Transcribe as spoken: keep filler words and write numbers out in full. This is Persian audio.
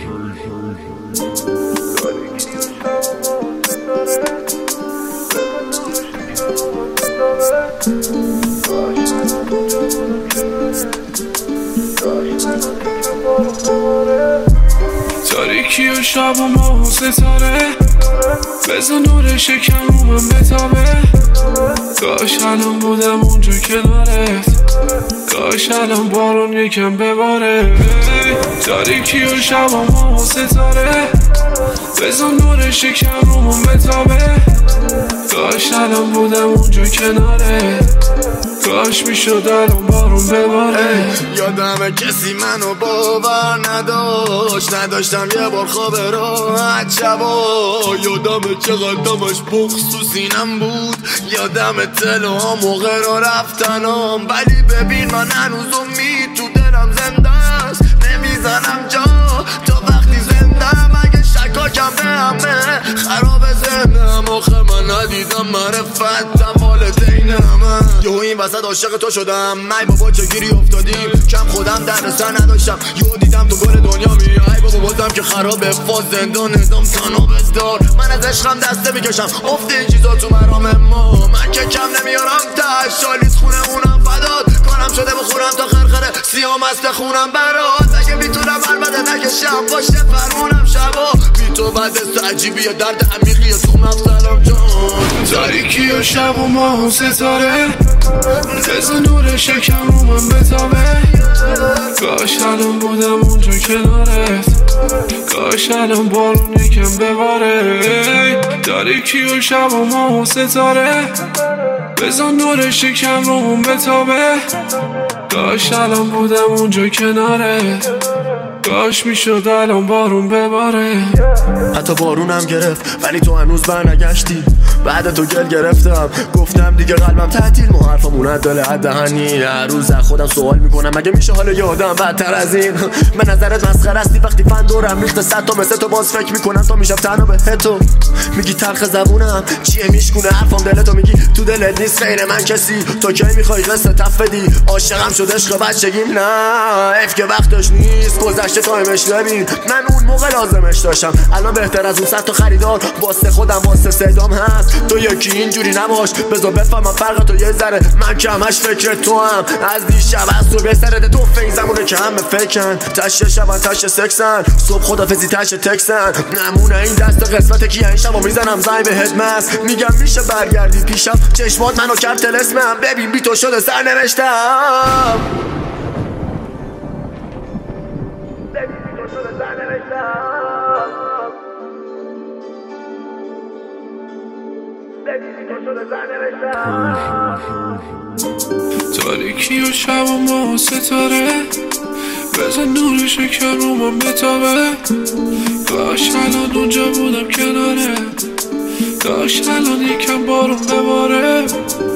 تاریکی و شب و ماه و ستاره بزن نور شکم رو من بتابه. کاش الان بودم اونجا کنارت، کاش الان بارون یکم بباره. تاریکی و شب و ماه و ستاره بزن نور شکم رو من بتابه. کاش الان بودم اونجا کنارت، کاش میشد الان بارون بباره. یادمه کسی منو باور نداشت، نداشتم یه بار خواب راحت شبا. یادمه چقدرمش بغض تو سینم بود، یادمه تلوها موقع را رفتنم. ولی ببین من هنوز امید تو دلم زنده است، نمیزنم جا تا وقتی زندم. اگه شکاکم به همه خراب زندم، آخه من ندیدم معرفتم والدینم. یهو این وسط عاشق تو شدم، ای بابا چه گیری افتادیم، کم خودم در سر نداشتم. یهو دیدم تو گل دنیا میری، ای بابا بازم که خرابه فاز زندان نظام تنها بذار. من از عشقم دسته میکشم افته این چیزا تو مرام ما. من که کم نمیارم تش شالیز خونمونم فداد، کارم شده بخورم تا خرخره سیام است خونم برات. اگه میتونم البته نکشم پشت فرمونم شبا، بی تو بعد است عجیبیه درد عمیقیه تو مفصلم جان. تاریکی و شب و ماه و ستاره بزن نور شکم رو من بتابه. کاش الان بودم اونجا کنارت، کاش الان بارون یکم بباره. تاریکی و شب و ماه و ستاره بزن نور شکم رو من بتابه. کاش الان بودم اونجا کنارت، کاش میشد الان بارون بباره. حتی بارونم گرفت ولی تو هنوز برنگشتی. بعد تو گل گرفتم گفتم دیگه قلبم تعطیل، ما حرفمون عدل دهنی. هر روز از خودم سوال میکنم مگه میشه حال یه آدم بدتر از این. به نظرت مسخره استی وقتی فن دورم ریخته صد تا مثل تو، باز فکر میکنم تا میشم تنها به تو. میگی تلخ زبونم چیه میشکونه حرفم دلتو، میگی تو دلت نیست غیر من کسی. تو کی میخوای قصه تف بدی؟ عاشقم شد عشق بچگیم، نه اف که وقتش نیست گذشته تایمش نبین. من اون موقع لازمش داشتم، الان بهتر از اون صد تا خریدار واسه خودم واسه صدام هست. تو یکی اینجوری نباش بذار بفهمم فرق تو یه ذره، من که همش فکر تو هم. از دیشب از تو بسرده تو فیزمونه که همه فکرن، تشه شبن تشه سکسن، صبح خدافزی تشه تکسن. نمونه این دست قسمت کیه این شبا میزنم زنگ به هدمست، میگم میشه برگردی پیشم چشمات منو کرد تلسمم. ببین بی تو شده سر نوشتم، تاریکی و شب و ماه و ستاره بزن نور شکم رو من بتابه. کاش الان اونجا بودم کناره، کاش الان یکم بارون بباره.